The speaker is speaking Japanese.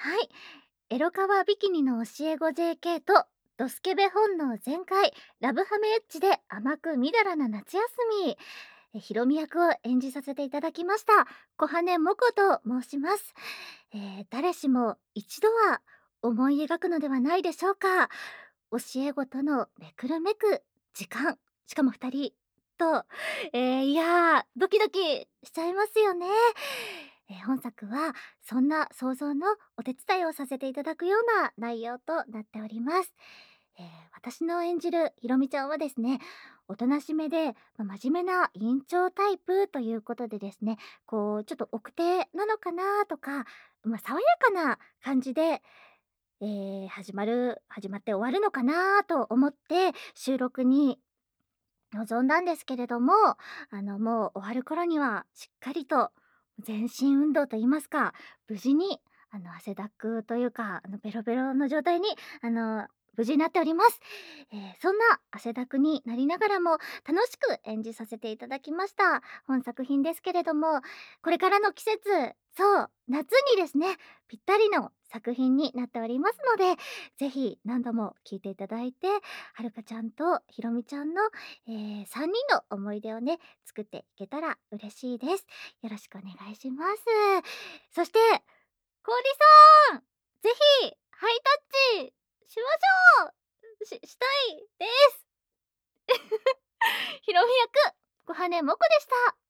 はい。エロカワビキニの教え子 JK とドスケベ本能全開ラブハメエッジで甘くみだらな夏休み。ヒロミ役を演じさせていただきました小羽もこと申します。誰しも一度は思い描くのではないでしょうか。教え子とのめくるめく時間、しかも2人と、いやードキドキしちゃいますよね。本作はそんな想像のお手伝いをさせていただくような内容となっております。私の演じるひろみちゃんはですね、おとなしめで、真面目な委員長タイプということでですね、こうちょっと奥手なのかなとか、爽やかな感じで、始まって終わるのかなと思って収録に臨んだんですけれども、もう終わる頃にはしっかりと全身運動と言いますか、無事に汗だくというか、ベロベロの状態にあの無事になっております。そんな汗だくになりながらも楽しく演じさせていただきました本作品ですけれども、これからの季節、そう夏にですねぴったりの作品になっておりますので、ぜひ何度も聞いていただいて、はるかちゃんとひろみちゃんの3人の思い出をね、作っていけたら嬉しいです。よろしくお願いします。そして、氷さん、ぜひ、ハイタッチしましょうしたいです。ひろみ役、小羽もこでした。